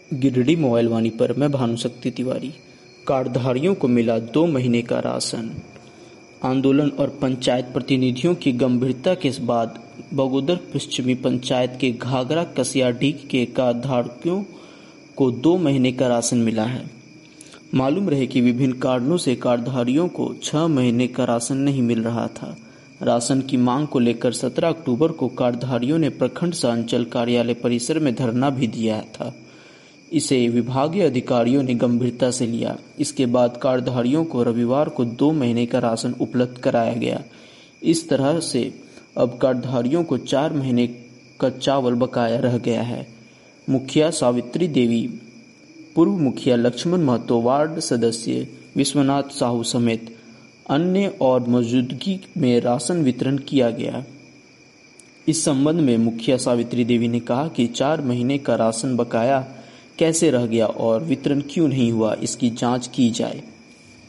Giridih mobile वाणी पर मैं भानुशक्ति तिवारी। कार्डधारियों को मिला 2 महीने का राशन। आंदोलन और पंचायत प्रतिनिधियों की गंभीरता के बाद बगोदर पश्चिमी पंचायत के घाघरा कसियाडीह के कार्डधारियों को 2 महीने का राशन मिला है। मालूम रहे कि विभिन्न कारणों से कार्डधारियों को 6 महीने का राशन नहीं मिल रहा था। राशन की मांग को लेकर 17 अक्टूबर को कार्डधारियों ने प्रखंड सह अंचल कार्यालय परिसर में धरना भी दिया था। इसे विभागीय अधिकारियों ने गंभीरता से लिया। इसके बाद कार्डधारियों को रविवार को 2 महीने का राशन उपलब्ध कराया गया। इस तरह से अब कार्डधारियों को 4 महीने का चावल बकाया रह गया है। मुखिया सावित्री देवी, पूर्व मुखिया लक्ष्मण महतो, वार्ड सदस्य विश्वनाथ साहू समेत अन्य और मौजूदगी में राशन वितरण किया गया। इस संबंध में मुखिया सावित्री देवी ने कहा कि 4 महीने का राशन बकाया कैसे रह गया और वितरण क्यों नहीं हुआ, इसकी जांच की जाए।